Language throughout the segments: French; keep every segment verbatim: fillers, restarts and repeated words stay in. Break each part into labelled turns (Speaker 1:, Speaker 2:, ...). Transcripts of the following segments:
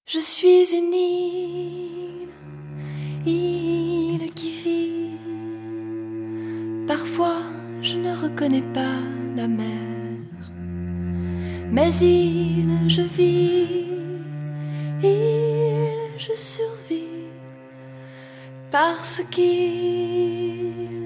Speaker 1: Je suis une île, île qui vit. Parfois je ne reconnais pas la mer, mais île je vis, île je survis, parce qu'il,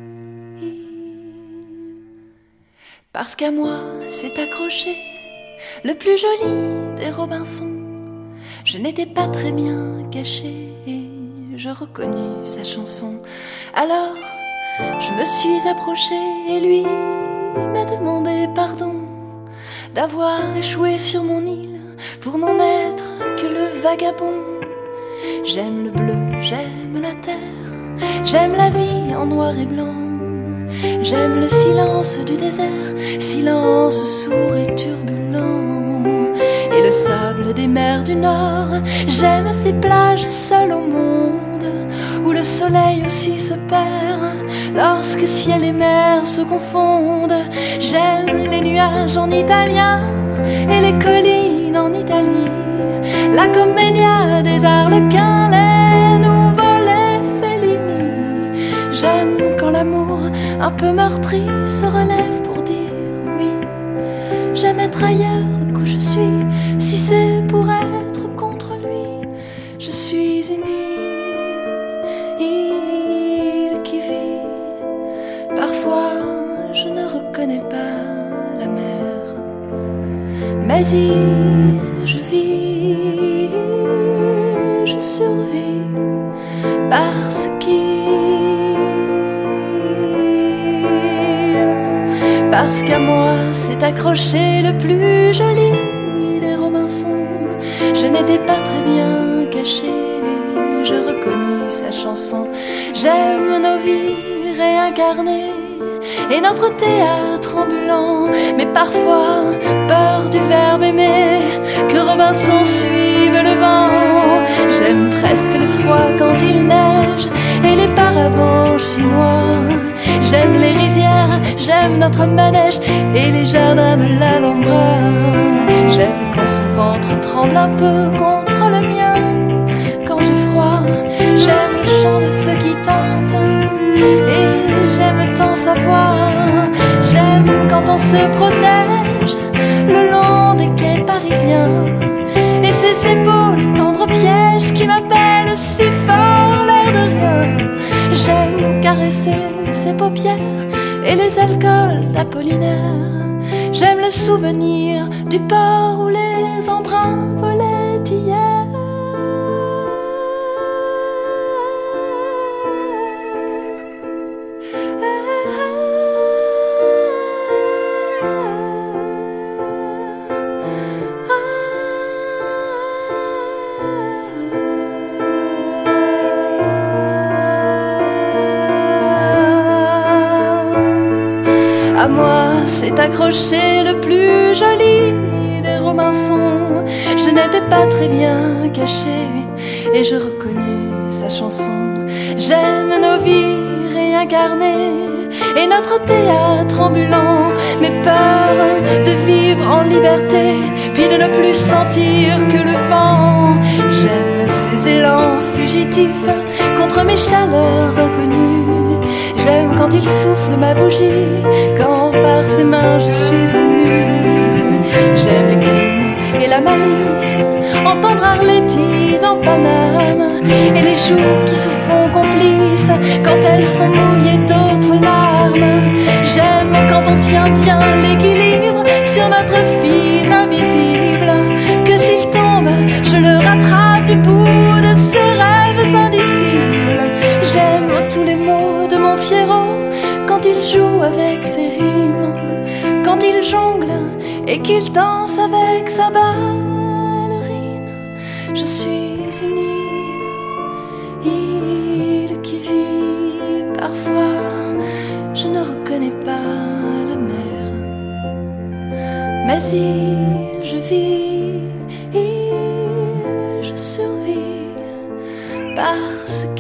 Speaker 1: il, parce qu'à moi s'est accroché le plus joli des Robinson. Je n'étais pas très bien cachée et je reconnus sa chanson. Alors je me suis approchée et lui m'a demandé pardon d'avoir échoué sur mon île pour n'en être que le vagabond. J'aime le bleu, j'aime la terre, j'aime la vie en noir et blanc. J'aime le silence du désert, silence sourd et turbulent, et le sable des mers du Nord. J'aime ces plages seules au monde, où le soleil aussi se perd, lorsque ciel et mer se confondent. J'aime les nuages en italien et les collines en Italie, la commedia des arlequins, les nuvole Fellini. J'aime quand l'amour un peu meurtri se relève pour dire oui. J'aime être ailleurs qu'où je suis, si c'est pour être contre lui. Je suis une île, île qui vit. Parfois je ne reconnais pas la mer, mais île je vis, je survis, parce qu'il, parce qu'à moi s'est accroché le plus joli des Robinson. Je n'étais pas très bien cachée, je reconnus sa chanson. J'aime nos vies réincarnées et notre théâtre ambulant, mais parfois peur du verbe aimer, que Robinson suive le vent. J'aime presque le froid quand il neige et les paravents chinois. J'aime les rizières, j'aime notre manège et les jardins de l'Alhambra. J'aime quand son ventre tremble un peu contre le mien quand j'ai froid. J'aime le chant de ceux qui tentent et j'aime tant sa voix. J'aime quand on se protège le long des quais parisiens et ses épaules tendres pièges qui m'appellent si fort l'air de rien. J'aime caresser ses paupières et les alcools d'Apollinaire. J'aime le souvenir du port où les embruns volaient hier. À moi s'est accroché le plus joli des Robinson. Je n'étais pas très bien cachée et je reconnus sa chanson. J'aime nos vies réincarnées et notre théâtre ambulant, mes peurs de vivre en liberté puis de ne plus sentir que le vent. J'aime ces élans fugitifs contre mes chaleurs inconnues. J'aime quand il souffle ma bougie, quand par ses mains je suis émue. J'aime les clins et la malice, entendre Arletty dans Paname, et les joues qui se font complices quand elles sont mouillées d'autres larmes. J'aime quand on tient bien l'équilibre sur notre fil invisible, que s'il tombe, je le rattrape du bout de ses rêves indicibles. J'aime tous les mots de mon Pierrot quand il joue avec ses rimes, quand il jongle et qu'il danse avec sa ballerine. Je suis une île, île qui vit. Parfois je ne reconnais pas la mer, mais île je vis, île je survis, parce que